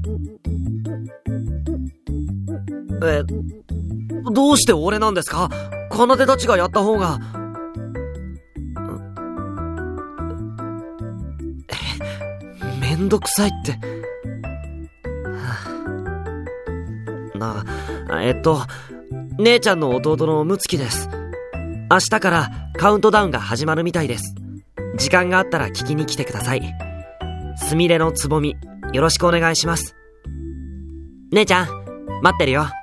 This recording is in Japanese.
どうして俺なんですか？奏たちがやった方が。めんどくさいって。姉ちゃんの弟のむつきです。明日からカウントダウンが始まるみたいです。時間があったら聞きに来てください。すみれのつぼみ、よろしくお願いします。姉ちゃん、待ってるよ。